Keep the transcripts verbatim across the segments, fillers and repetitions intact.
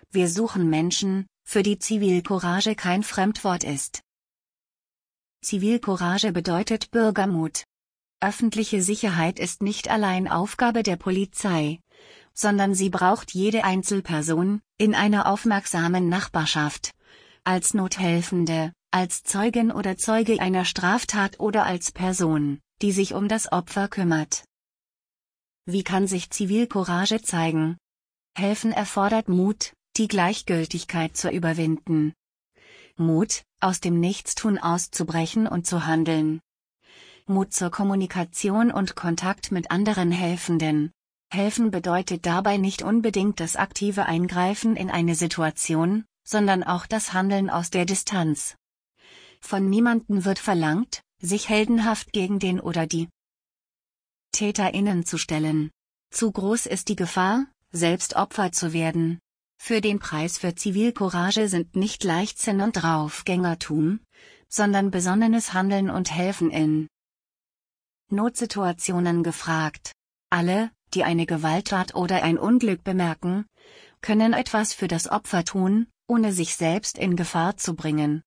Wir suchen Menschen, für die Zivilcourage kein Fremdwort ist. Zivilcourage bedeutet Bürgermut. Öffentliche Sicherheit ist nicht allein Aufgabe der Polizei, sondern sie braucht jede Einzelperson, in einer aufmerksamen Nachbarschaft, als Nothelfende, als Zeugin oder Zeuge einer Straftat oder als Person, die sich um das Opfer kümmert. Wie kann sich Zivilcourage zeigen? Helfen erfordert Mut, die Gleichgültigkeit zu überwinden. Mut, aus dem Nichtstun auszubrechen und zu handeln. Mut zur Kommunikation und Kontakt mit anderen Helfenden. Helfen bedeutet dabei nicht unbedingt das aktive Eingreifen in eine Situation, sondern auch das Handeln aus der Distanz. Von niemandem wird verlangt, sich heldenhaft gegen den oder die TäterInnen zu stellen. Zu groß ist die Gefahr, selbst Opfer zu werden. Für den Preis für Zivilcourage sind nicht Leichtsinn und Draufgängertum, sondern besonnenes Handeln und Helfen in Notsituationen gefragt. Alle, die eine Gewalttat oder ein Unglück bemerken, können etwas für das Opfer tun, ohne sich selbst in Gefahr zu bringen.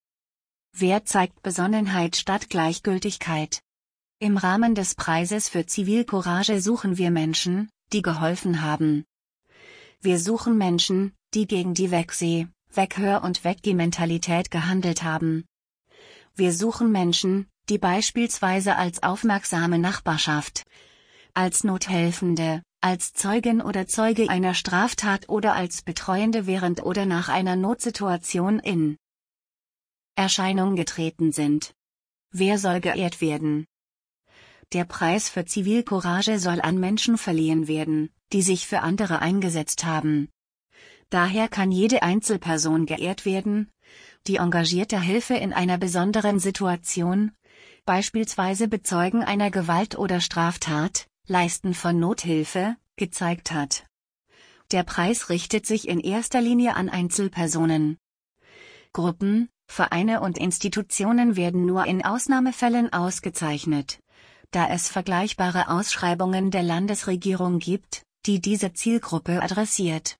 Wer zeigt Besonnenheit statt Gleichgültigkeit? Im Rahmen des Preises für Zivilcourage suchen wir Menschen, die geholfen haben. Wir suchen Menschen, die gegen die Wegseh-, Weghör- und Weggeh-Mentalität gehandelt haben. Wir suchen Menschen, die beispielsweise als aufmerksame Nachbarschaft, als Nothelfende, als Zeugin oder Zeuge einer Straftat oder als Betreuende während oder nach einer Notsituation in Erscheinung getreten sind. Wer soll geehrt werden? Der Preis für Zivilcourage soll an Menschen verliehen werden, die sich für andere eingesetzt haben. Daher kann jede Einzelperson geehrt werden, die engagierter Hilfe in einer besonderen Situation, beispielsweise Bezeugen einer Gewalt- oder Straftat, Leisten von Nothilfe, gezeigt hat. Der Preis richtet sich in erster Linie an Einzelpersonen. Gruppen, Vereine und Institutionen werden nur in Ausnahmefällen ausgezeichnet, da es vergleichbare Ausschreibungen der Landesregierung gibt, die diese Zielgruppe adressiert.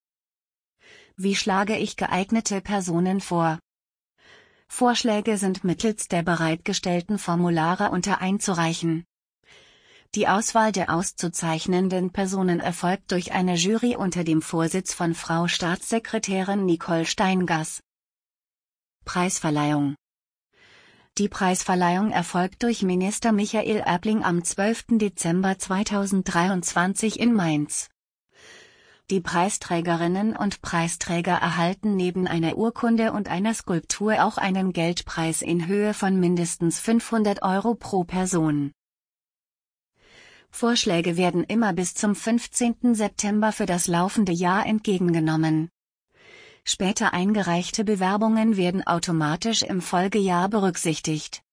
Wie schlage ich geeignete Personen vor? Vorschläge sind mittels der bereitgestellten Formulare unter einzureichen. Die Auswahl der auszuzeichnenden Personen erfolgt durch eine Jury unter dem Vorsitz von Frau Staatssekretärin Nicole Steingass. Preisverleihung. Die Preisverleihung erfolgt durch Minister Michael Erbling am zwölften Dezember zweitausenddreiundzwanzig in Mainz. Die Preisträgerinnen und Preisträger erhalten neben einer Urkunde und einer Skulptur auch einen Geldpreis in Höhe von mindestens fünfhundert Euro pro Person. Vorschläge werden immer bis zum fünfzehnten September für das laufende Jahr entgegengenommen. Später eingereichte Bewerbungen werden automatisch im Folgejahr berücksichtigt.